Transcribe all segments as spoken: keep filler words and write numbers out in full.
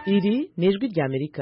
Iri ni ijwi ry'Amerika.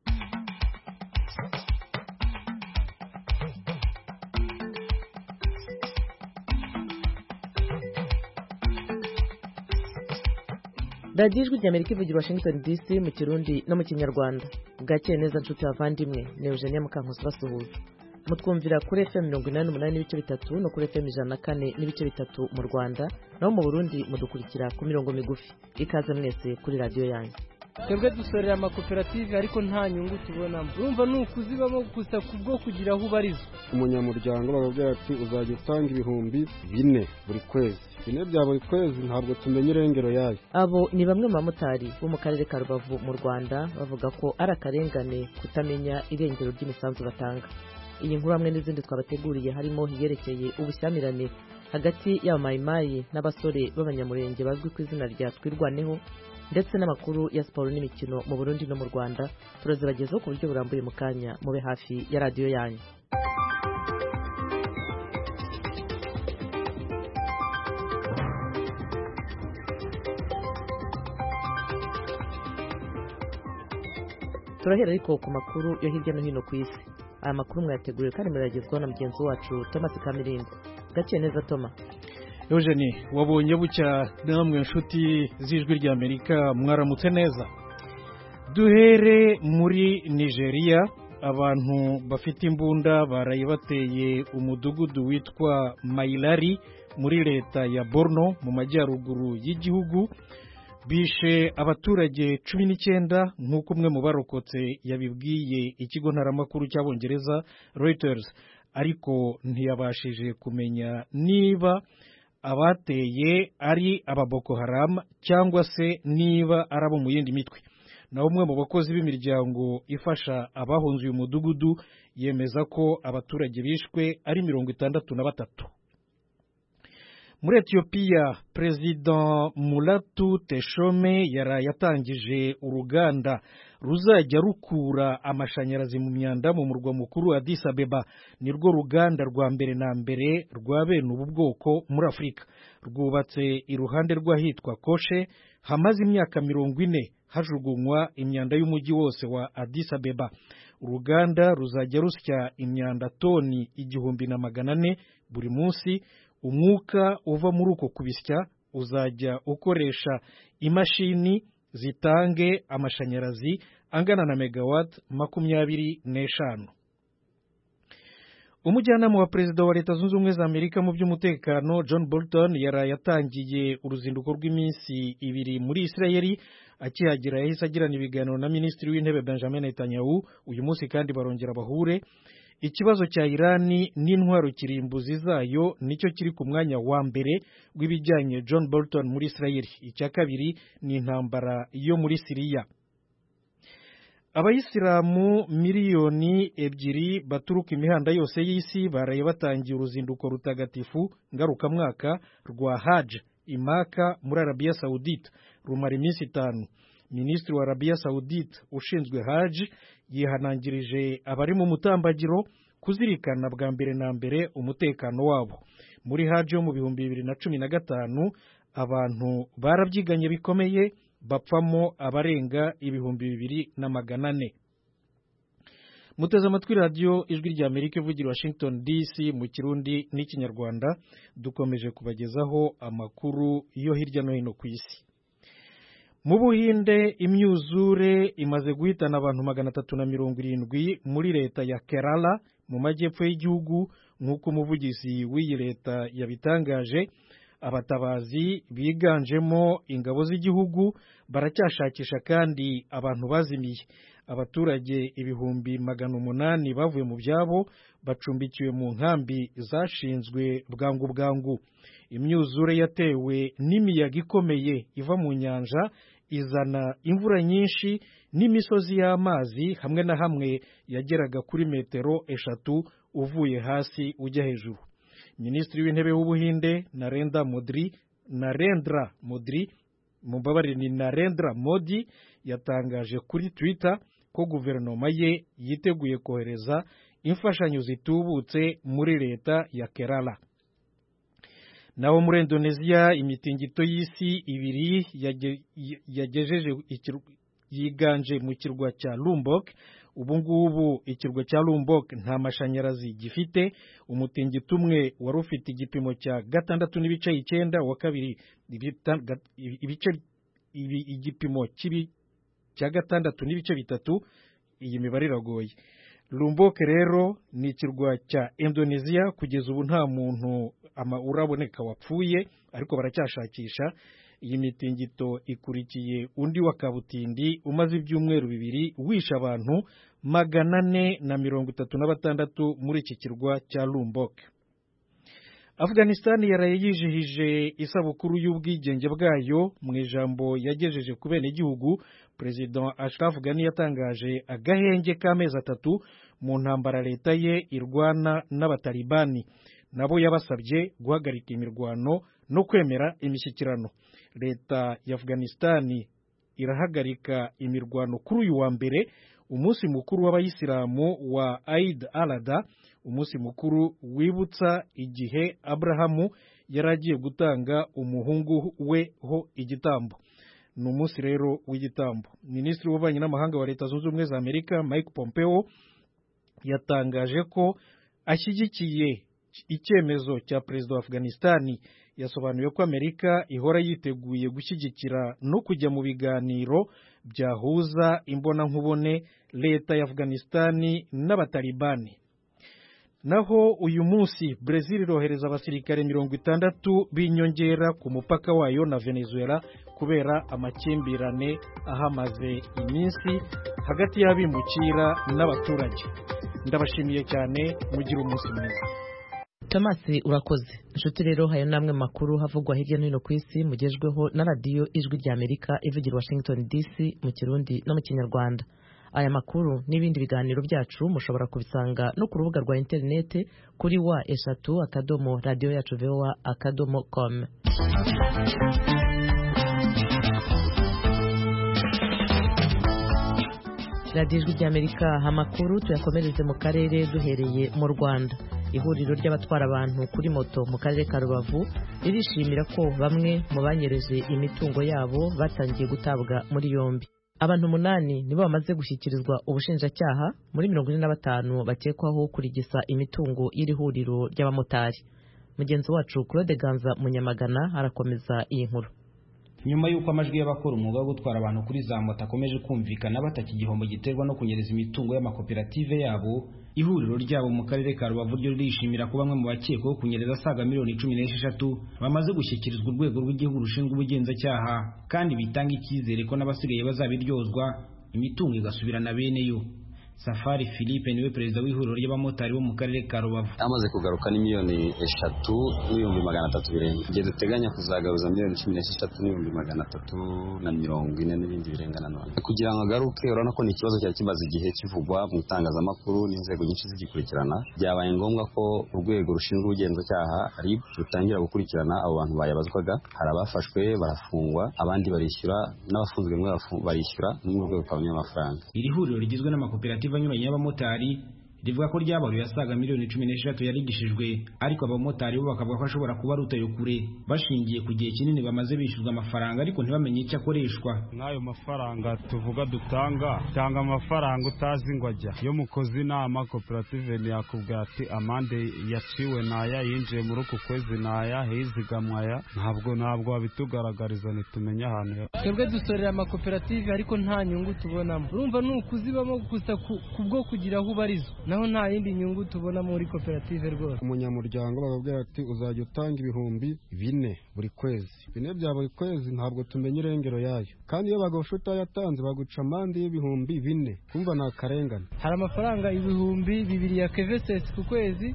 radiyo ijwi ry'Amerika ivugira Washington D C mu Kirundi no mu Kinyarwanda. Bwakeye neza nshuti bavandimwe, ni Eugenie Mukankusi basuhuza. Mutwumvira kuri F M mirongo inani n'umunani n'ibice bitatu no kuri F M ijana na kane n'ibice bitatu mu Rwanda, naho mu Burundi mudukurikira ku mirongo migufi. Ikaze mwese kuri radiyo yanyu. Twebwe dusorera amakoperative ariko nta nyungu tubonamo. Urumva ni ukuzibamo gusa kubwo kugira aho ubariza. Umunyamuryango bababwira ati uzajya utanga ibihumbi bine buri kwezi. Bine bya buri kwezi ntabwo tumenye irengero yayo. Abo ni bamwe mu bamotari bo mu karere ka Rubavu mu Rwanda bavuga ko ari akarengane kutamenya irengero ry'imisanzu batanga. Iyi nkuru hamwe n'izindi twabateguriye harimo hiyerekeye ubushyamirane hagati y'abamayimayi n'abasore b'abanyamurenge bazwi ku izina rya Twirwaneho, ndetse n'amakuru ya siporo n'imikino mu Burundi no mu Rwanda. Turazibagezaho ku buryo burambuye mu kanya, mube hafi ya radiyo yanyu. Turahera ariko ku makuru yo hirya no hino ku isi. Aya makuru mwayateguriwe kandi muragezwaho na mugenzi wacu Thomas Kamirinda. Gakeye neza Thomas. Eugenie, wabonye bucya namwe nshuti z'ijwi ry'Amerika, mwaramutse neza. Duhere muri Nigeria, abantu bafite imbunda baraye bateye umudugudu witwa Mailari muri leta ya Borno mu majyaruguru y'igihugu, bishe abaturage cumi n'icyenda nk'uko umwe mu barokotse yabibwiye ikigo ntaramakuru cy'Abongereza Reuters, ariko ntiyabashije kumenya niba abateye ari aba Boko Haram cyangwa se niba ari abo mu yindi mitwe. Na umwe mu bakozi b'imiryango ifasha abahunze uyu mudugudu yemeza ko abaturage bishwe ari mirongo itandatu na batatu. Muri Ethiopia, President Mulatu Teshome yara yatangije uruganda ruzajya rukura amashanyarazi mu myanda mu murwa mukuru Addis Abeba. Nirwo ruganda rwa mbere na mbere rwa bene ubu bwoko muri Afurika. Rwubatse iruhande rw'ahitwa Koshe, hamaze imyaka mirongo ine hajugunywa imyanda y'umujyi wose wa Addis Abeba. Uruganda ruzajya rusya imyanda toni igihumbi na magana ane buri munsi. Umwuka uva muri uko kubisya uzajya ukoresha imashini zitange amashanyarazi angana na megawatt makumyabiri n'eshanu. Umujyanama wa perezida wa Leta Zunze Ubumwe za Amerika mu by'umutekano John Bolton yaraye yatangiye uruzinduko rw'iminsi ibiri muri Isirayeli. Akihagera yahise agirana ibiganiro na Minisitiri w'Intebe Benjamin Netanyahu. Uyu munsi kandi barongera bahure. Ikibazo cya Irani n'intwaro kirimbuzi zayo nicyo kiri ku mwanya wa mbere w'ibijyanye John Bolton muri Isirayeli. Icya kabiri ni intambara yo muri Siriya. Abayisilamu miliyoni ebyiri baturuka imihanda yose y'isi baraye batangiye uruzinduko rutagatifu ngarukamwaka rwa Hajj i Maka muri Arabia Saudite, rumara iminsi itanu. Minisitiri wa Arabia Saudite ushinzwe Hajj yihanangirije abari mu mutambagiro kuzirikana bwa mbere na mbere umutekano wabo. Muri Hajj yo mu bihumbi bibiri na cumi na gatanu abantu barabyiganye bikomeye, bapfamo abarenga ibihumbi bibiri na magana ane. Muteze amatwi radiyo ijwi ry'Amerika ivugira Washington D C mu Kirundi n'Ikinyarwanda. Dukomeje kubagezaho amakuru yo hirya no hino ku isi. Mu Buhinde, imyuzure imaze guhitana abantu magana atatu na mirongo irindwi muri leta ya Kerala mu majyepfo y'igihugu nk'uko umuvugizi w'iyi leta yabitangaje. Abatabazi biganjemo ingabo z'igihugu baracyashakisha kandi abantu bazimiye. Abaturage ibihumbi magana umunani bavuye mu byabo bacumbikiwe mu nkambi zashinzwe bwangu bwangu. Imyuzure yatewe n'imiyaga ikomeye iva mu nyanja, izana imvura nyinshi n'imisozi y'amazi hamwe na hamwe yageraga kuri metero eshatu uvuye hasi ujya hejuru. Minisitiri w'Intebe w'Ubuhinde Narendra Modi Narendra Modi mubabare ni Narendra Modi yatangaje kuri Twitter ko guverinoma ye yiteguye kohereza imfashanyo zitubutse muri leta ya Kerala. Naho muri Indonesia imitingito y'isi ibiri yagejeje yiganje mu kirwa cya Lombok. Ubu ngubu ikirwa cya Lombok nta mashanyarazi gifite. Umutingito umwe wari ufite igipimo cya gatandatu n'ibice icyenda, wa kabiri ibice igipimo kibi cya gatandatu n'ibice bitatu. Iyi mibare iragoye. Lombok rero ni ikirwa cya Indonesia. Kugeza ubu nta muntu ama uraboneka wapfuye, ariko baracyashakisha. Iyi mitingito ikurikiye undi wa kabutindi umaze ibyumweru bibiri wisha abantu magana ane na mirongo itatu na batandatu muri iki kirwa cya Lombok. Afghanistan yaraye yijihije isabukuru y'ubwigenge bwayo. Mu ijambo yagejeje ku bene igihugu, President Ashraf Ghani yatangaje agahenge k'amezi atatu mu ntambara leta ye irwana n'abatalibani. Nabo yabasabye guhagarika imirwano no kwemera imishyikirano. Leta ya Afghanistan irahagarika imirwano kuri uyu wa mbere, umunsi mukuru w'abayisilamu wa Eid al-Adha, umunsi mukuru wibutsa igihe Abrahamu yaragiye gutanga umuhungu we ho igitambo. Ni umunsi rero w'igitambo. Minisitiri w'ububanyi n'amahanga wa Leta Zunze Ubumwe za Amerika Mike Pompeo yatangaje ko ashyigikiye icyemezo cya perezida wa Afghanistan. Yasobanuye ko Amerika ihora yiteguye gushyigikira no kujya mu biganiro byahuza imbonankubone leta ya Afghanistan n'abatalibani. Naho uyu munsi Brazil irohereza abasirikare mirongo itandatu b'inyongera ku mupaka wayo na Venezuela kubera amakimbirane ahamaze iminsi hagati y'abimukira n'abaturage. Ndabashimiye cyane, mugira umunsi mwiza. Thomas urakoze. Inshuti rero hayo namwe makuru havugwa hirya no hino ku isi mugejweho na radio Ijwi rya Amerika ivugira Washington D C mu Kirundi no mu Kinyarwanda. Aya makuru n'ibindi biganiro byacu mushobora kubisanga no ku rubuga rwa internet kuri wa eshatu akadomo radio yacu voa akadomo com. Radio Ijwi rya Amerika amakuru tuyakomereze mu karere duhereye mu Rwanda. Ihuriro ry'abatwara abantu kuri moto mu karere ka Rubavu ririshimira ko bamwe mu banyereje imitungo yabo batangiye gutabwa muri yombi. Abantu umunani nibo bamaze gushyikirizwa ubushinjacyaha muri mirongo ine na batanu bakekwaho kurigisa imitungo y'iri huriro ry'abamotari. Mugenzi wacu Claude Ganza Munyamagana arakomeza iyi nkuru. Nyuma y'uko amajwi y'abakora umwuga wo gutwara abantu kuri za moto akomeje kumvikana bataka igihombo giterwa no kunyereza imitungo y'amakoperative yabo, ihuriro ryabo mu karere ka Rubavu ryo ririshimira ko bamwe mu bakekwaho kunyereza asaga miliyoni cumi n'esheshatu bamaze gushyikirizwa urwego rw'igihugu rushinzwe ubugenzacyaha, kandi bitanga icyizere ko n'abasigaye bazabiryozwa imitungo igasubirana bene yo. Safari Philippe niwe perezida w'ihuriro ry'abamotari bo mu karere ka Rubavu. Amaze kugaruka ni miliyoni eshatu n'ibihumbi magana atatu birenga. Igihe duteganya kuzagaruza miliyoni cumi n'esheshatu n'ibihumbi magana atatu na mirongo ine n'ibindi birengana none. Kugira ngo agaruke, urabona ko ni ikibazo cyari kimaze igihe kivugwa mu itangazamakuru n'inzego nyinshi zigikurikirana. Byabaye ngombwa ko urwego rushinzwe ubugenzacyaha R I B rutangira gukurikirana abo bantu bayabazwaga. Hari abafashwe barafungwa, abandi barishyura, n'abafunzwe mwe barishyura n'urwego rw'abanya amafaranga. Iri huriro rigizwe n'amakoperative banyuranye y'abamotari rivuga ko ryabaruye asaga miliyoni cumi n'eshatu yarigishijwe, ariko abamotari bo bakavuga ko ashobora kuba rutayo kure bashingiye ku gihe kinini bamaze bishyuzwa amafaranga ariko ntibamenye icyo akoreshwa. N'ayo mafaranga tuvuga dutanga tanga amafaranga utazi ngo ajya. Iyo mukoze inama koperative yakubwira ati amande yaciwe naya, yinjiye muri uku kwezi naya, hizigamwa aya, ntabwo ntabwo babitugaragariza nitumenye ahantu. Twebwe dusorera amakoperative ariko nta nyungu tubonamo. Urumva ni ukuzibamo gusa kubwo kugira aho ubarizo, naho nta yindi nyungu tubona muri koperative rwose. Umunyamuryango bababwira ati uzajya utanga ibihumbi bine buri kwezi. Bine bya buri kwezi ntabwo tumenye irengero yayo, kandi iyo bagosha utayatanze baguca amande y'ibihumbi bine. Kumva ni akarengane. Hari amafaranga ibihumbi bibiri ya K V S S ku kwezi,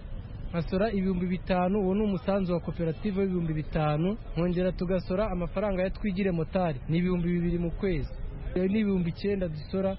nkasora ibihumbi bitanu, uwo ni umusanzu wa koperative w'ibihumbi bitanu, nkongera tugasora amafaranga ya Twigire Motari ni ibihumbi bibiri mu kwezi, ni ibihumbi icyenda dusora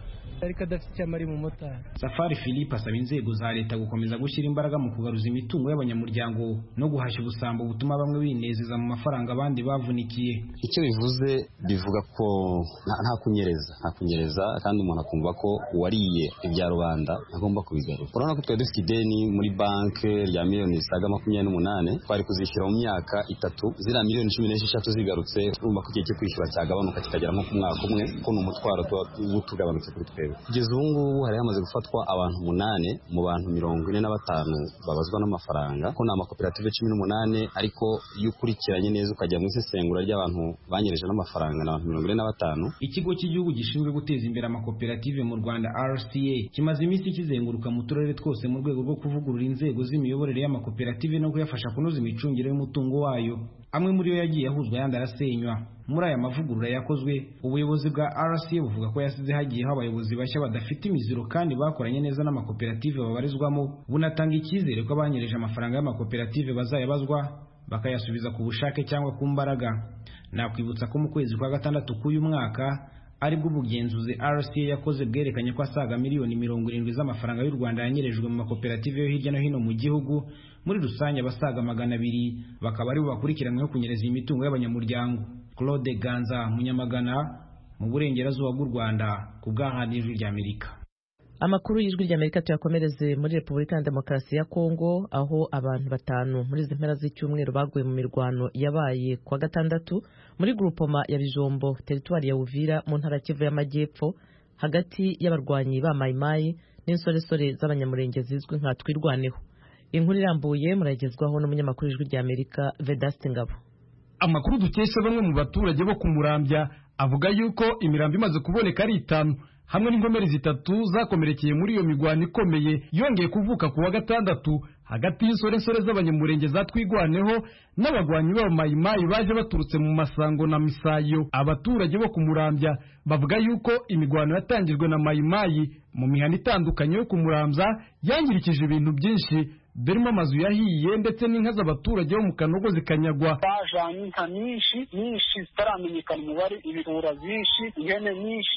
ariko adafite icyo amara umumotari. Safari Philippe asaba inzego za leta gukomeza gushyira imbaraga mu kugaruza imitungo y'abanyamuryango no guhashya ubusambo butuma bamwe binezeza mu mafaranga abandi bavunikiye. Icyo bivuze bivuga ko nta kunyereza nta kunyereza kandi umuntu akumva ko uwariye ibya rubanda agomba kubigarura. Urabona ko twari dufite ideni muri banki rya miliyoni zisaga makumyabiri n'umunani twari kuzishyura mu myaka itatu ziriya miliyoni cumi n'esheshatu zigarutse urumva ko igihe cyo kwishyura cyagabanuka kikagera nko ku mwaka umwe ko ni umutwaro tugabanutse kuri twebwe. Kugeza ubu ngubu hari hamaze gufatwa abantu umunani mu bantu mirongo ine na batanu babazwa n'amafaranga ko ni amakoperative cumi n'umunani ariko iyo ukurikiranye neza ukajya mu isesengura ry'abantu banyereje n'amafaranga n'abantu mirongo ine na batanu. Ikigo cy'igihugu gishinzwe guteza imbere amakoperative mu Rwanda R C A kimaze iminsi kizenguruka mu turere twose mu rwego rwo kuvugurura inzego z'imiyoborere y'amakoperative no kuyafasha kunoza imicungire y'umutungo wayo. Amwe muri yo yagiye ahuzwa yandi arasenywa. Muri aya mavugurura yakozwe ubuyobozi bwa R C A buvuga ko yasize hagiyeho abayobozi bashya badafite imiziro kandi bakoranye neza n'amakoperative babarizwamo, bunatanga icyizere ko abanyereje amafaranga y'amakoperative bazayabazwa bakayasubiza ku bushake cyangwa ku mbaraga. Nakwibutsa ko mu kwezi kwa gatandatu k'uyu mwaka aribwo ubugenzuzi R C A yakoze bwerekanye ko asaga miliyoni mirongo irindwi z'amafaranga y'u Rwanda yanyerejwe mu makoperative yo hirya no hino mu gihugu. Muri rusange abasaga magana abiri bakaba ari bo bakurikiranyweho kunyereza imitungo y'abanyamuryango. Claude Ganza, Munyamagana, mu burengerazuba bw'u Rwanda, ku bw'ahantu rya Amerika. Amakuru y'ijwi ry'Amerika tuyakomereze muri Repubulika ya Demokarasi ya Kongo, aho abantu batanu muri izi mpera z'icyumweru baguye mu mirwano yabaye kwa gatandatu muri groupement ya Bijombo, teritwari ya Uvira mu ntara Kivu y'Amajyepfo, hagati y'abarwanyi ba Mayimayi n'insoresore z'abanyamurenge zizwi nka Twirwaneho. Inkuru irambuye muragezwaho n'umunyamakuru w'ijwi ry'Amerika Vedaste Ngabo. Amakuru dukesha bamwe mu baturage bo kumurambya avuga yuko imirambo imaze kuboneka ari itanu hamwe n'inkomere zitatu zakomerekeye muri iyo migwano ikomeye yongeye kuvuka kuwa gatandatu hagati y'insorensore z'abanyamurenge za Twirwaneho n'abagwanyi ba Mayimayi baje baturutse mu Masango na Misayo. Abaturage bo kumurambya bavuga yuko imigwano yatangijwe na Mayimayi mu mihanda itandukanye yo kumurambya yangirikije ibintu byinshi, berimo amazu yahiye ndetse n'inka z'abaturage bo mu Kanogo zikanyagwa. Bajanye inka nyinshi nyinshi zitaramenyekana umubare, ibirura byinshi, ihene nyinshi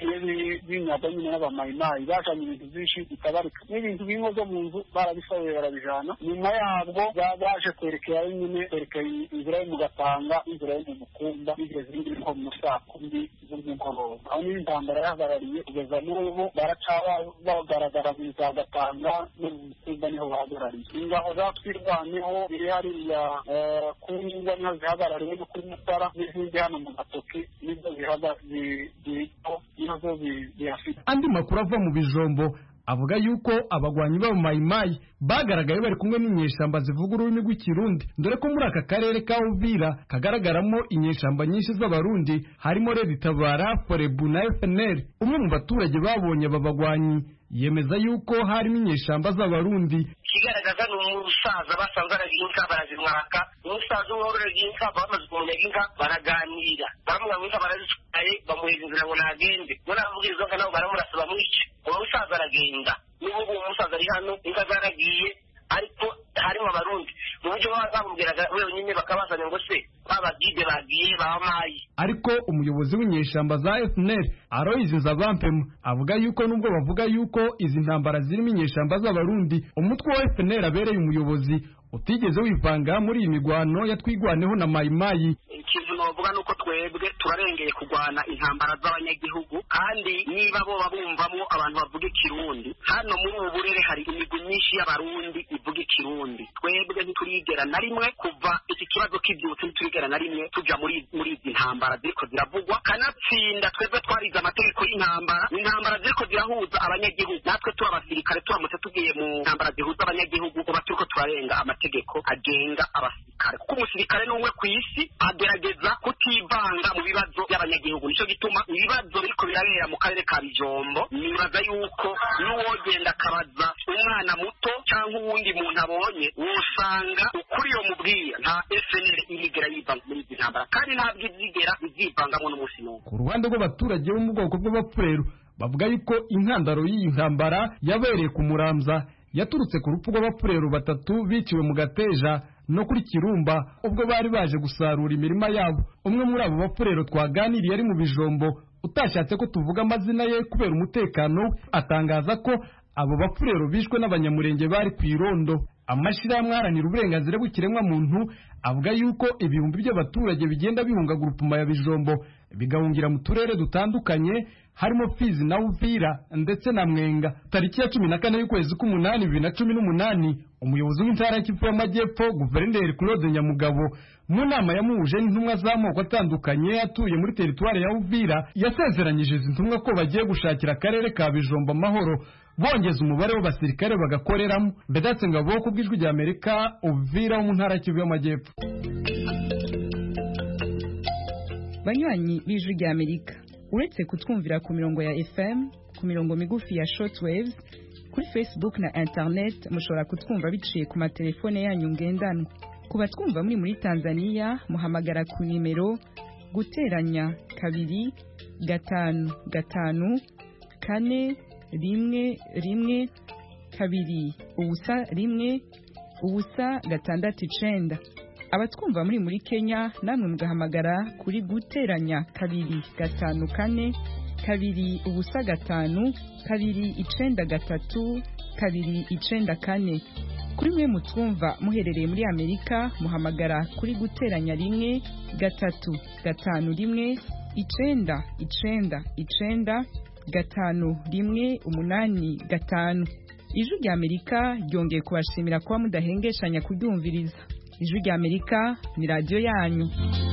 binyagwa nyine n'abamayimayi. Bajanye ibintu byinshi bitabarika n'ibintu bimwe byo mu nzu barabisabuye barabijana. Nyuma yabwo baje kwerekera nyine kwerekera inzira yo mu Gatanga, inzira yo mu Mukumba, igeze indi nko mu saa kumi z'umugoroba. Aho n'intambara yahagarariye kugeza n'ubu baracaba bagaragara mu za Gatanga no mu Mukumba niho bahagara. Ingabo za Twirwaneho biri hariya ku nyunga niho zihagarariwe no kuri Mutara n'izindi hano mu Gatoki nizo zihafite. Andi makuru ava mu Bijombo avuga yuko abagwanyi ba Mayimayi bagaragaye bari kumwe n'inyeshamba zivuga ururimi rw'Ikirundi, dore ko muri aka karere ka Uvira kagaragaramo inyeshamba nyinshi z'abarundi harimo Red Tabara, Forebu na F N L. Umwe mu baturage babonye aba bagwanyi yemeza yuko harimo inyeshamba z'abarundi. Kigaragaza ni umusaza basanze ari inka barazimwaka, umusaza w'orore y'inka bamaze kumunyaga inka baraganira, baramubwira ngo inka barazitwaye bamuheza inzira ngo nagende, none avuga izo nka nabo baramurasa bamwice. Umusaza aragenda, n'ubu umusaza ari hano inka zaragiye, ariko harimo abarundi mu buryo bamubwiraga wenyine bakabazanya ngo se babagide bagiye bamayi. Ariko umuyobozi w'inyeshamba za F N L Aloys Nzabampemu avuga yuko nubwo bavuga yuko izi ntambara zirimo inyeshamba z'abarundi, umutwe wa F N L abereye umuyobozi utigeze wivanga muri iyi migwano ya Twirwaneho na Mayimayi. Ikintu novuga nuko twebwe turarengeye kugwana intambara z'abanyagihugu, kandi niba bo babumvamo abantu bavuga Ikirundi, hano muri ubu burere hari imigwi myinshi y'abarundi ivuga Ikirundi. Twebwe ntiturigera na rimwe kuva iki kibazo kibyutse, ntiturigera na rimwe tuja muri muri izi ntambara ziriko ziravugwa, kanatsinda twebwe twarize amategeko y'intambara, intambara ziriko zirahuza abanyagihugu. Natwe turi abasirikare turamutse tugiye mu ntambara zihuza abanyagihugu kuba turiko turarenga amategeko agenga abasirikare, kuko umusirikare n'umwe ku isi agerageza kutivanga mu bibazo by'abanyagihugu. Nico gituma ibibazo biriko birabera mu karere ka Bijombo, nibaza yuko n'uwogenda akabaza umwana muto cyangwa uwundi muntu abonye wosanga ukuri yo mubwiye nta F N L irigera yivanga muri izi ntambara, kandi ntabwo izigera izivangamo n'umunsi n'umwe. Ku ruhande rw'abaturage bo mu bwoko bw'Abapfureru bavuga yuko intandaro y'iyi ntambara yabereye ku Muramza yaturutse ku rupfu rw'Abapfureru batatu biciwe mu Gateja no kuri Kirumba ubwo bari baje gusarura imirima yabo. Umwe muri abo Bapfureru twaganiriye ari mu Bijombo utashatse ko tuvuga amazina ye kubera umutekano we atangaza ko abo bapfurero bishwe n'abanyamurenge bari ku irondo. Amashirahamwe aharanira uburenganzira bw'ikiremwa muntu avuga yuko ibihumbi by'abaturage bigenda bihunga grupuma ya Bijombo bigahungira mu turere dutandukanye harimo Fizi na Uvira ndetse na Mwenga. Tariki ya cumi na kane y'ukwezi k'umunani bibiri na cumi n'umunani umuyobozi w'intara y'Kivu y'Amajyepfo Guverineri Claude Nyamugabo mu nama yamuhuje n'intumwa z'amoko atandukanye atuye muri teritwari ya Uvira yasezeranyije izi ntumwa ko bagiye gushakira akarere ka Bijombo amahoro bongeza umubare w'abasirikare bagakoreramo. Mbedatse Ngabo ku bw'ijwi rya Amerika Uvira mu ntara y'Kivu y'Amajyepfo. Banywanyi b'ijwi rya Amerika, uretse kutwumvira ku mirongo ya F M, ku mirongo migufi ya shortwaves, kuri Facebook na internet mushobora kutwumva biciye ku matelefone yanyu ngendanwa. Kuba twumva muri muri Tanzania muhamagara ku nimero guteranya kabiri gatanu gatanu kane rimwe rimwe kabiri ubusa rimwe ubusa gatandatu icenda. Abatwumva muri muri Kenya namwe mugahamagara kuri guteranya kabiri gatanu kane kabiri ubusa gatanu kabiri icenda gatatu kabiri icenda kane. Kuri mwe mutwumva muherereye muri Amerika muhamagara kuri guteranya rimwe gatatu gatanu rimwe icenda icenda icenda gatanu rimwe umunani gatanu. Ijwi rya Amerika ryongeye kubashimira kuba mudahengeshanya kuryumviriza. Ijwi rya Amerika ni radio yanyu.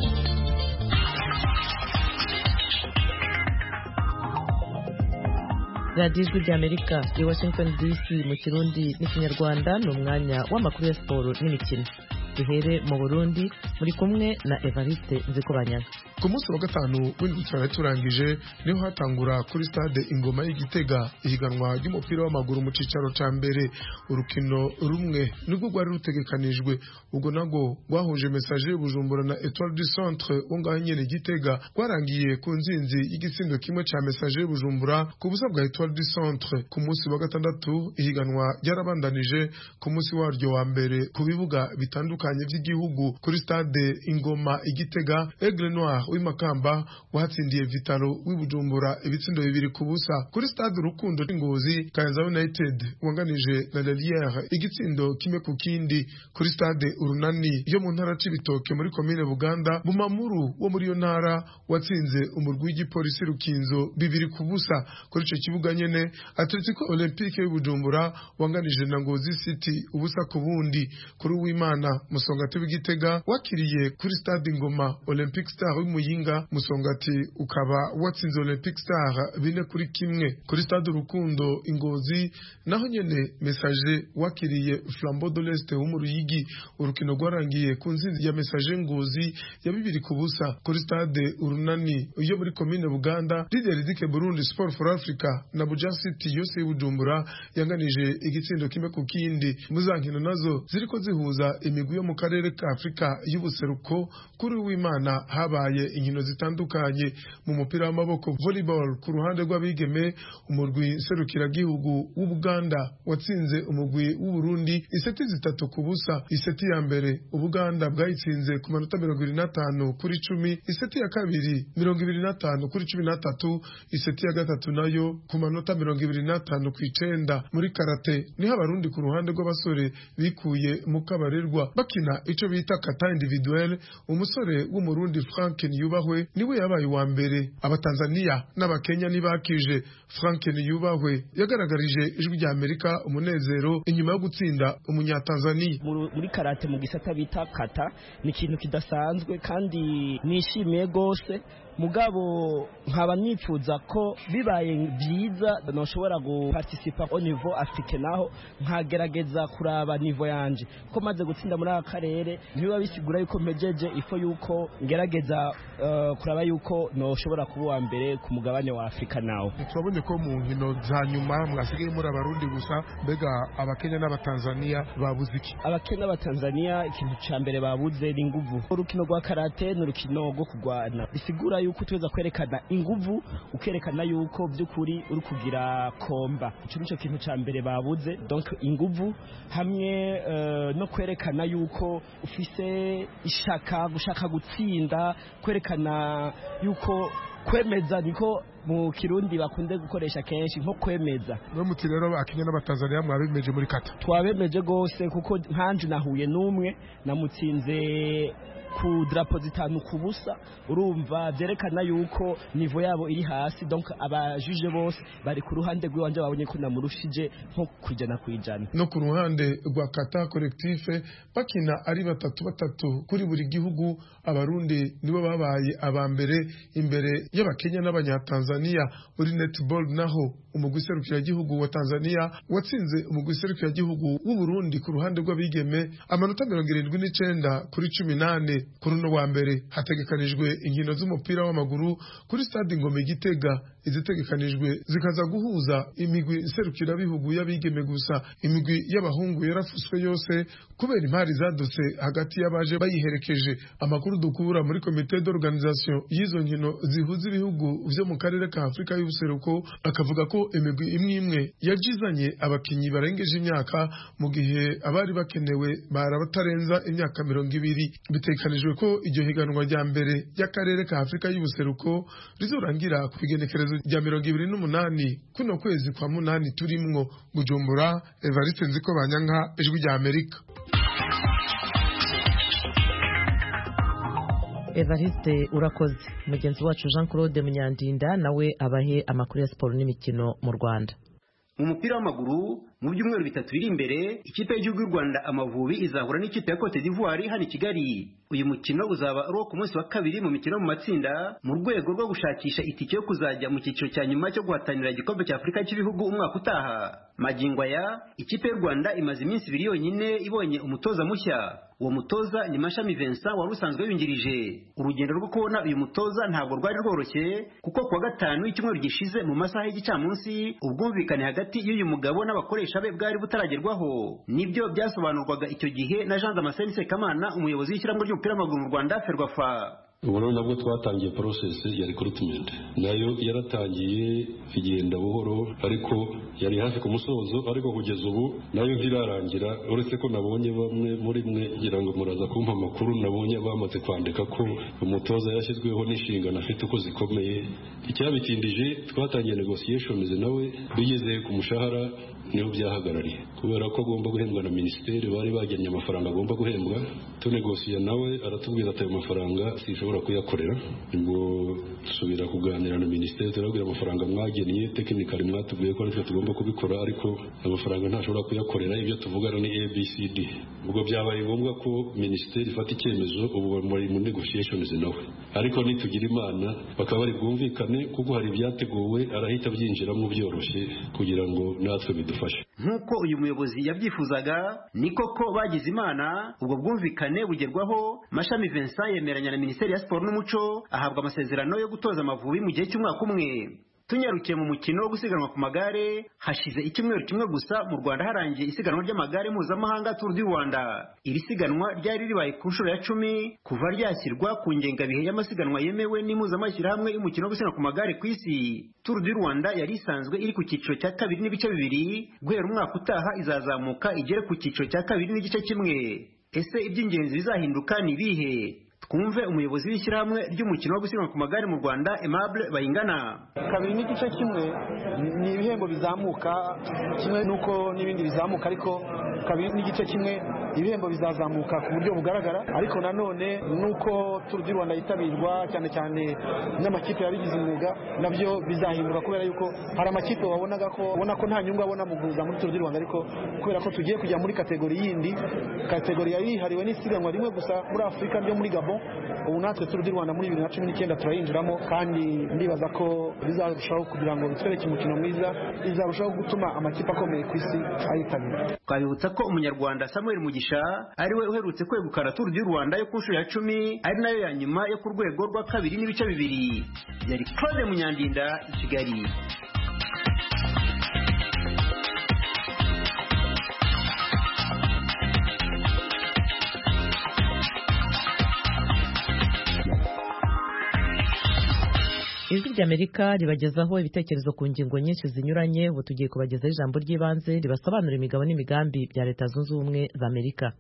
Radio Ijwi rya Amerika i Washington D C mu Kirundi n'Ikinyarwanda ni umwanya w'amakuru ya siporo n'imikino. Duhere mu Burundi muri kumwe na Evariste Nzikobanya. Ku munsi wa gatanu w'indwi twari turangije niho hatangura kuri stade Ingoma y'Igitega ihiganwa ry'umupira w'amaguru mu cicaro ca mbere. Urukino rumwe nibwo rwari rutegekanijwe, ubwo nago rwahuje Messager Bujumbura na Etoile du Centre ungaho nyene Gitega, rwarangiye ku nzinzi y'igitsindo kimwe ca Messager Bujumbura ku busa bwa Etoile du Centre. Ku munsi wa gatandatu ihiganwa ryarabandanije ku munsi waryo wa mbere ku bibuga bitandukanye by'igihugu. Kuri stade Ingoma Igitega Aigle Noir w'imakamba wahatsindiye Vitalo w'ibujumbura ibitsindo bibiri ku busa. Kuri stade Urukundo Ngozi Kayanza United wanganije na Lelière igitsindo kimwe ku kindi. Kuri stade Urunani yo mu ntara Cibitoke muri commune Buganda Bumamuru wo muri yo ntara watsinze umurwi w'igipolisi Rukinzo bibiri ku busa. Kuri ico kibuga nyene Atletico Olympique y'Ubujumbura wanganije na Ngozi City ubusa ku bundi. Kuri w'Imana Musongati w'Igitega wakiriye kuri stade Ingoma Olympic Star w'Imuyinga, Musongati ukaba watsinze Olympic Star bine kuri kimwe. Kuri stade Urukundo Ingozi naho nyene Messager wakiriye Flambeau de l'Est wo mu Ruyigi, urukino rwarangiye ku nzinzi ya Messager Ngozi ya bibiri ku busa. Kuri stade Urunani yo muri commune Buganda Leader Dike Burundi Sport for Africa na Buja City yose y'Ubujumbura yanganije igitsindo kimwe ku kindi. Muzankino nazo ziriko zihuza imigwi yo mu karere ka Afrika y'ubuseruko. Kuri w'Imana habaye inkino zitandukanye mu mupira w'amaboko volleyball. Ku ruhande rw'abigeme umurwi serukira gihugu w'Ubuganda watsinze umurwi w'Uburundi iseti zitatu ku busa. Iseti ya mbere Ubuganda bwayitsinze ku manota mirongo ibiri na tanu kuri cumi, iseti ya kabiri mirongo ibiri na tanu kuri cumi na tatu, iseti ya gatatu nayo ku manota mirongo ibiri na tanu ku icenda. Muri karate niho abarundi ku ruhande rw'abasore bikuye mu kabarerwa bakina ico bita kata individuel. Umusore w'umurundi Frank Niyubahwe niwe yabaye wa mbere. Abatanzania n'abakenya nibakije. Frank Niyubahwe yagaragarije ijwi rya Amerika umunezero inyuma yo gutsinda umunyatanzania. Muri karate mu gisata bita kata ni ikintu kidasanzwe kandi nishimiye gose, mugabo nkaba nifuza ko bibaye byiza noshobora guparticipa au niveau africain naho nkagerageza kuraba niveau yanje ko maze gutsinda muri aka karere niba bisigura yuko mpejeje ifo yuko ngerageza uh, kuraba yuko noshobora kuba wa mbere ku mugabane wa Afrika nawo. Turabonye ko mu nkino za nyuma mwasigaye muri abarundi gusa, mbega abakenya n'abatanzania babuze iki? Abakenya n'abatanzania ikintu ca mbere babuze ni inguvu. Urukino rwa karate n'urukino rwo kugwana bisigura yuko tuweza kwerekana inguvu, ukerekana yuko by'ukuri uri kugira komba. Ico nico kintu ca mbere babuze, donc inguvu hamwe uh, no kwerekana yuko ufise ishaka gushaka gutsinda, kwerekana yuko kwemeza niko mu kirundi bakunze gukoresha kenshi nko kwemeza. No muti rero Akenya n'Abatanzania mwabemeje muri kata? Twabemeje gose kuko nkanje nahuye n'umwe namutsinze ku drapo zitanu ku busa, urumva byerekana yuko nivo yabo iri hasi, donc abajuje bose bari ku ruhande rw'iwanje babonye ko namurushije nko kujana kwijana. No ku ruhande rwa kata collectif bakina ari batatu batatu kuri buri gihugu, abarundi nibo babaye abambere imbere y'Abakenya n'Abanyatanzania. Muri netball naho umugwi serukira gihugu wa Tanzania watsinze umugwi serukira gihugu w'u Burundi ku ruhande rw'abigeme amanota mirongo irindwi n'icenda kuri cumi nane. Kuri no wa mbere hategekanijwe inkino z'umupira w'amaguru kuri stade Ngome Gitega, izitegekanijwe zikaza guhuza imigwi serukira bihugu y'abigeme gusa. Imigwi y'abahungu yarafuswe yose kubera impari zadutse hagati y'abaje bayiherekeje. Amakuru dukura muri comité d'organisation y'izo nkino zihuza ibihugu vyo mu karere ka Afrika y'ubuseruko akavuga ko imigwi imwe imwe yajizanye abakinyi barengeje imyaka, mu gihe abari bakenewe barabatarenza imyaka mirongo ibiri. Bitekanijwe ko iryo higanwa rya mbere y'akarere ka Afrika y'ubuseruko rizorangira ku igenekerezo rya mirongo ibiri n'umunani kuno kwezi kwa munani turimwo. Bujumbura, Evariste Nziko Banyanka, Ijwi rya Amerika. Evariste urakoze. Mugenzi wacu Jean Claude Munyandinda nawe abahe amakuru ya siporo n'imikino mu Rwanda. Mu mupira w'amaguru mu byumweru bitatu biri imbere, ikipe y'igihugu y'u Rwanda Amavubi izahura n'ikipe ya Cote d'Ivoire hano i Kigali. Uyu mukino uzaba ari ku munsi wa kabiri mu mikino mu matsinda mu rwego rwo gushakisha itike yo kuzajya mu cyiciro cya nyuma cyo guhatanira igikombe cya Afurika cy'ibihugu umwaka utaha. Magingo aya ikipe y'u Rwanda imaze iminsi ibiri yonyine ibonye umutoza mushya. Uwo mutoza ni Mashami Vincent wari usanzwe yungirije. Urugendo rwo kubona uyu mutoza ntabwo rwari rworoshye kuko kuwa gatanu icyumweru gishize mu masaha y'igicamunsi ubwumvikane hagati y'uyu mugabo n'abakoresha be bwari butaragerwaho. Nibyo byasobanurwaga icyo gihe na Jean Damascene Sekamana, umuyobozi w'ishyirahamwe ry'umupira w'amaguru mu Rwanda Ferwafa. ubu nabwo twatangiye process ya recruitment, nayo yaratangiye igenda buhoro ariko yari hafi ku musozo, ariko kugeza ubu nayo ntirarangira, uretse ko nabonye bamwe muri mwe ngira ngo muraza kumpa amakuru, nabonye bamaze kwandika ko umutoza yashyizweho n'inshingano afite uko zikomeye. Icyabitindije twatangiye negotiations nawe, bigeze ku mushahara niho byahagarariye kubera ko agomba guhembwa na minisiteri, bari bagennye amafaranga agomba guhembwa, tunegosiye nawe aratubwira ati ayo mafaranga sinshobora kuyakorera, ngo subira kuganira na minisiteri, turabwira amafaranga mwagennye technically mwatubwiye ko ariko tugomba kubikora, ariko amafaranga ntashobora kuyakorera, ibyo tuvugana ni A B C D. Ubwo byabaye ngombwa ko minisiteri ifata icyemezo, ubu muri mu negotiations nawe, ariko nitugira imana bakaba bari bwumvikane kuko hari ibyateguwe, arahita byinjiramo byoroshye kugira ngo natwe bidufashe. Nk'uko uyu muyobozi yabyifuzaga ni koko bagize imana, ubwo bwumvikane bugerwaho. Mashami Vincent yemeranya na Minisiteri ya Siporo n'Umuco, ahabwa amasezerano yo gutoza Amavubi mu gihe cy'umwaka umwe. Tunyarukiye mu mukino wo gusiganwa ku magare, hashize icyumweru kimwe gusa mu Rwanda harangiye isiganwa ry'amagare mpuzamahanga Tour du Rwanda. Iri siganwa ryari ribaye ku nshuro ya cumi kuva ryashyirwa ku ngengabihe y'amasiganwa yemewe n'impuzamashyirahamwe y'umukino wo gusiganwa ku magare ku isi. Tour du Rwanda yari isanzwe iri ku cyiciro cya kabiri n'ibice bibiri, guhera umwaka utaha izazamuka igere ku cyiciro cya kabiri n'igice kimwe. Ese iby'ingenzi bizahinduka ni ibihe? Twumve umuyobozi w'ishyirahamwe ry'umukino wo gusiganwa ku magare mu Rwanda Aimable Bayingana. Kabiri n'igice kimwe ni ibihembo bizamuka kimwe nuko n'ibindi bizamuka, ariko kabiri n'igice kimwe ibihembo bizazamuka ku buryo bugaragara, ariko nanone nuko Tour du Rwanda yitabirwa cyane cyane n'amakipe yabigize umwuga, nabyo bizahinduka kubera yuko hari amakipe wabonaga ko ubona ko nta nyungu abona mu kuza muri Tour du Rwanda, ariko kubera ko tugiye kujya muri kategori yindi, kategori yihariwe n'isiganwa rimwe gusa muri Afurika ryo muri Gabon. Ubu natwe Tour du Rwanda muri bibiri na cumi n'icyenda turayinjiramo, kandi ndibaza ko bizarushaho kugira ngo bitwereke umukino mwiza, bizarushaho gutuma amakipe akomeye ku isi ayitabira. Twabibutsa ko umunyarwanda Samuel Mugisha ari we uherutse kwegukana Tour du Rwanda yo ku nshuro ya cumi, ari nayo ya nyuma yo ku rwego rwa kabiri n'ibice bibiri. Yari Claude Munyandinda, i Kigali. Ijwi ry'Amerika ribagezaho ibitekerezo ku ngingo nyinshi zinyuranye. Ubu tugiye kubagezaho ijambo ry'ibanze ribasobanura imigabo n'imigambi bya Leta Zunze Ubumwe za Amerika.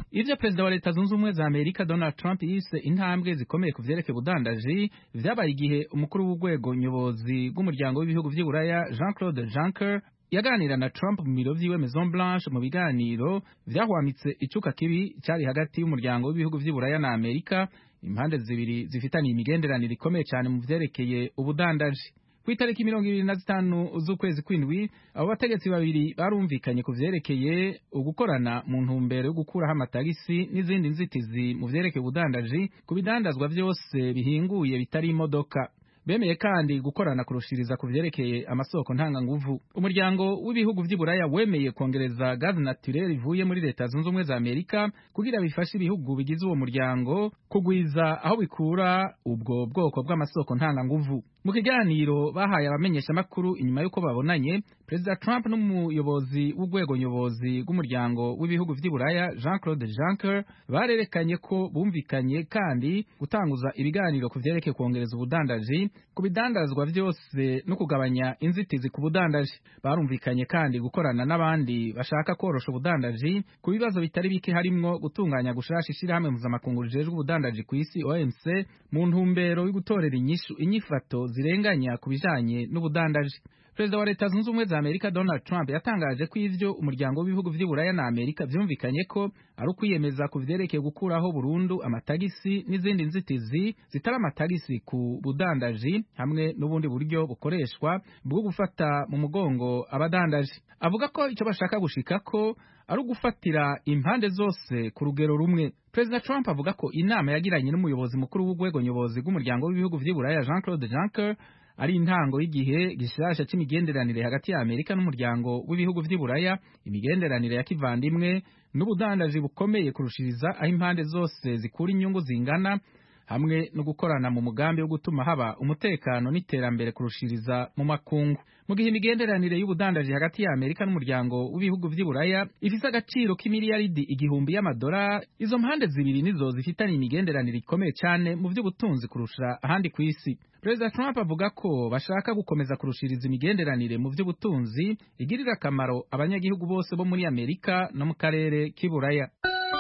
ivyo perezida wa leta zunze ubumwe za Amerika Donald Trump yise intambwe zikomeye ku vyerekeye ubudandaji vyabaye igihe umukuru w'urwego nyobozi rw'umuryango w'ibihugu vy'Iburaya Jean-Claude Juncker yaganira na Trump mu biro vyiwe Maison Blanche mu biganiro vyahwamitse icuka kibi cyari hagati y'umuryango w'ibihugu vy'Iburaya na Amerika, impande zibiri zifitaniye imigenderanire ikomeye cyane mu vyerekeye ubudandaji. Ku itariki mirongo ibiri na zitanu z'ukwezi kw'indwi abo bategetsi babiri barumvikanye ku vyerekeye ugukorana mu ntumbero yo gukuraho amatagisi n'izindi nzitizi mu vyerekeye ubudandaji ku bidandazwa vyose bihinguye bitari imodoka. Bemeye kandi gukorana kurushiriza ku vyerekeye amasoko ntanganguvu. Umuryango w'ibihugu vy'Iburaya wemeye kongereza gaz naturel ivuye muri leta zunze ubumwe za Amerika kugira bifashe ibihugu bigize uwo muryango kugwiza aho bikura ubwo bwoko bw'amasoko ntanganguvu. Mu kiganiro bahaye abamenyesha makuru inyuma yuko babonanye, Perezida Trump n'umuyobozi w'urwego nyobozi rw'umuryango w'ibihugu vy'Iburaya Jean-Claude Juncker barerekanye ko bumvikanye kandi gutanguza ibiganiro ku vyerekeye kongereza ubudandaji ku bidandazwa vyose no kugabanya inzitizi ku budandaji. Barumvikanye kandi gukorana n'abandi bashaka korosha ubudandaji ku bibazo bitari bike harimwo gutunganya gushasha ishirahamwe mpuzamakungu rijejwe ubudandaji ku isi O M C mu ntumbero yo gutorera inyishu inyifato zirenganya ku bijanye n'ubudandaji. Perezida wa leta zunze ubumwe za Amerika Donald Trump yatangaje ko ivyo umuryango w'ibihugu vy'Iburaya na Amerika vyumvikanye ko ari ukwiyemeza ku vyerekeye gukuraho burundu amatagisi n'izindi nzitizi zitari amatagisi ku budandaji hamwe n'ubundi buryo bukoreshwa bwo gufata mu mugongo abadandaji. Avuga ko ico bashaka gushika ko ari ugufatira impande zose ku rugero rumwe. Perezida Trump avuga ko inama yagiranye n'umuyobozi mukuru w'urwego nyobozi rw'umuryango w'ibihugu vy'Iburaya Jean-Claude Juncker ari intango y'igihe gishasha c'imigenderanire hagati ya Amerika n'umuryango w'ibihugu vy'Iburaya, imigenderanire ya kivandimwe n'ubudandaji bukomeye kurushiriza aho impande zose zikura inyungu zingana hamwe no gukorana mu mugambi wo gutuma haba umutekano n'iterambere kurushiriza mu makungu. Mu gihe imigenderanire y'ubudandaji hagati ya Amerika n'umuryango w'ibihugu vy'Iburaya ifise agaciro k'imiliyaridi igihumbi y'amadolari, izo mpande zibiri nizo zifitanye imigenderanire ikomeye cyane mu vy'ubutunzi kurusha ahandi ku isi. Perezida Trump avuga ko bashaka gukomeza kurushiriza imigenderanire mu vy'ubutunzi igirira akamaro abanyagihugu bose bo muri Amerika no mu karere k'Iburaya.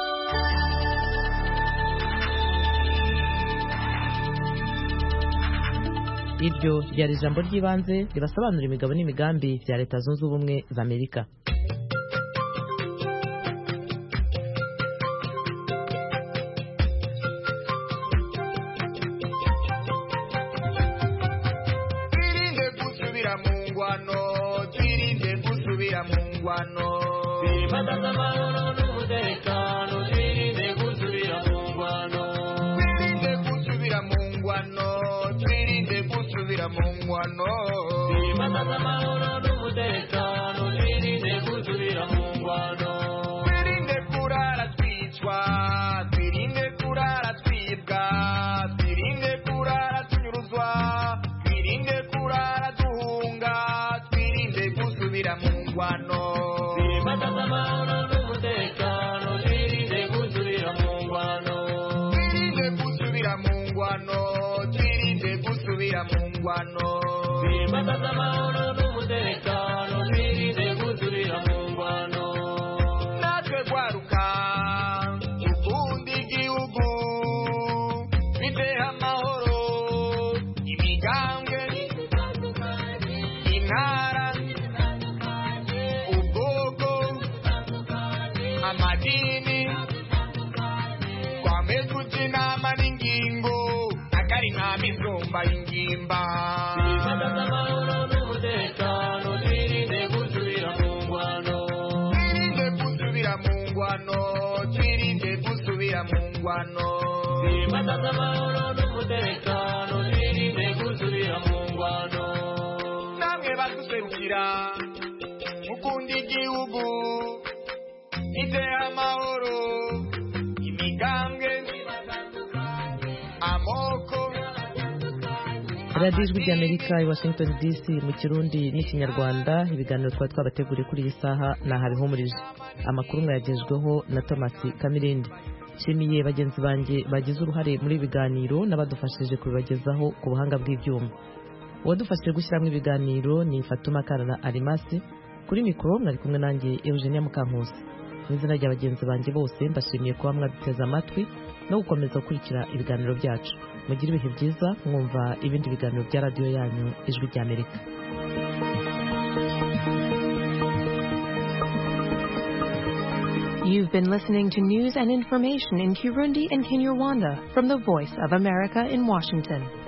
Iryo ryari ijambo ry'ibanze ribasobanura imigabo n'imigambi vya leta zunze ubumwe za Amerika. Twirinde gusubira mu ngwano, twirinde gusubira mu ngwano. Twimakaza amahoro n'umutekano, twirinde gusubira mu ngwano. Twirinde gusubira mu ngwano. Mungwano Twimakaza amahoro n'umutekano, twirinde gusubira mu ngwano. Twirinde kurara twicwa, twirinde kurara twibwa, twirinde kurara tunyuruzwa, twirinde kurara duhunga, twirinde gusubira mu ngwano. Twimakaza amahoro n'umutekano, twirinde gusubira mu ngwano. Twirinde gusubira mu ngwano, twirinde gusubira mu ngwano. Twimakaza amahoro n'umutekano, twirinde gusubira mu ngwano. Natwe gwaruka ukunda igihugu biteha amahoro, imigambwe, intara, ubwoko, amadini, twame kuja inama n'ingingo akari nta mizomba y'ingimba. Twimakaza amahoro n'umutekano, twirinde gusubira mu ngwano. Twirinde gusubira mu ngwano, twirinde gusubira mu ngwano. Twimakaza amahoro n'umutekano, twirinde gusubira mu ngwano. Namwe baduserukira mukunda igihugu iteha amahoro, imigambwe, amoko. radiyo ijwi ry'Amerika i Washington D C mu kirundi n'ikinyarwanda. Ibiganiro twari twabateguriye kuri iyi saha naha bihumurije. Amakuru mwayagejweho na Thomas Kamirindi. Nshimiye bagenzi banjye bagize uruhare muri ibiganiro n'abadufashije kubibagezaho ku buhanga bw'ibyuma. Uwadufashije gushyiramo ibiganiro ni Fatuma Karara Arimasi. Kuri mikoro mwari kumwe nanjye Eugenia Mukankusi. mu izina rya bagenzi banjye bose mbashimiye kuba mwaduteze amatwi no gukomeza gukurikira ibiganiro byacu. Mugire ibihe byiza mwumva ibindi biganiro bya radiyo yanyu Ijwi ry'Amerika. You've been listening to news and information in Kirundi and Kinyarwanda from the Voice of America in Washington.